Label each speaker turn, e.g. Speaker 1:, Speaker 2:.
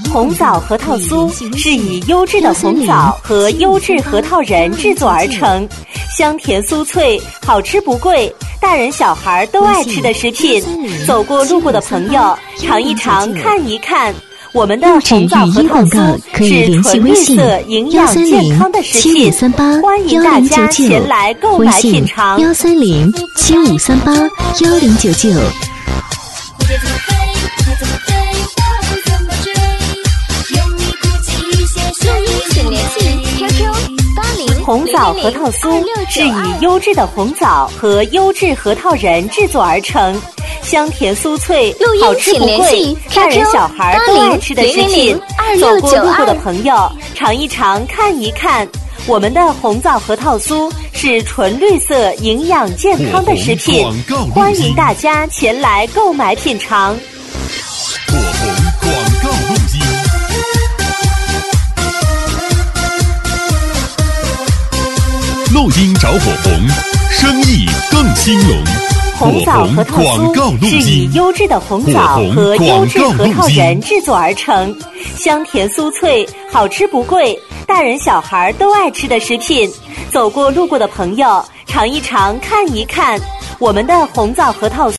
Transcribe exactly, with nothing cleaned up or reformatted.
Speaker 1: 红枣核桃酥是以优质的红枣和优质核桃仁制作而成，香甜酥脆，好吃不贵，大人小孩都爱吃的食品。走过路过的朋友，尝一尝，看一看。我们的红枣核桃酥是纯绿色、营养健康的食品，欢迎大家前来购买品尝。
Speaker 2: 幺三零七五三八幺零九九。
Speaker 3: 请联系 Q Q 八零
Speaker 1: 红枣核桃酥是以优质的红枣和优质核桃仁制作而成，香甜酥脆，好吃不贵，大人小孩都爱吃的食品。走过路过的朋友，尝一尝，看一看。我们的红枣核桃酥是纯绿色、营养健康的食品，欢迎大家前来购买品尝。
Speaker 4: 火红广告录音。录音找火红，生意更兴隆。
Speaker 1: 红枣核桃酥是以优质的红枣和优质核桃仁制作而成，香甜酥脆，好吃不贵，大人小孩都爱吃的食品。走过路过的朋友，尝一尝，看一看。我们的红枣核桃酥